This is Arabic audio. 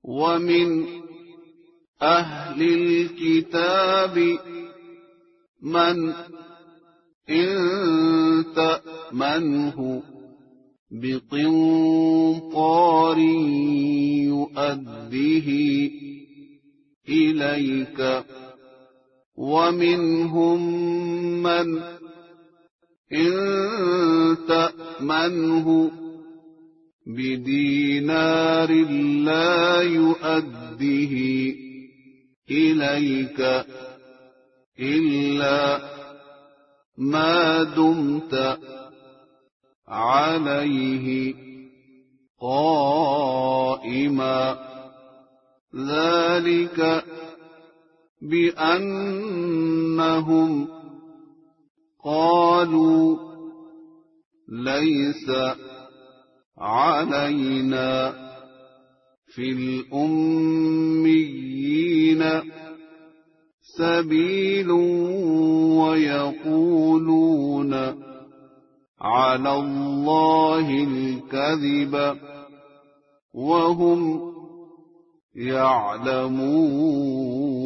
ومن أهل الكتاب من إن تأمنه بقنطار يؤده إليك ومنهم من إن تأمنه بدينار لا يؤده إليك إلا ما دمت عليه قائما ذلك بأنهم قالوا ليس علينا في الأميين سبيل ويقولون على الله الكذب وهم يعلمون